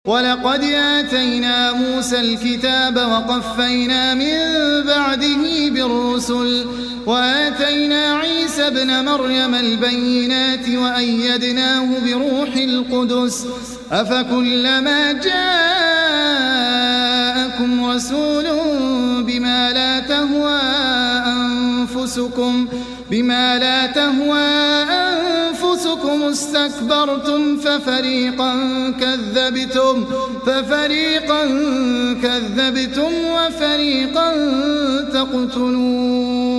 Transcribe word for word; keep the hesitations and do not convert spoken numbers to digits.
ولقد آتينا موسى الكتاب وقفينا من بعده بالرسل وآتينا عيسى ابن مريم البينات وأيدناه بروح القدس أفكلما جاءكم رسول بما لا تهوى أنفسكم بما لا تهوى أنفسكم استكبرتم ففريقا كذبتم ففريقا كذبتم وفريقا تقتلون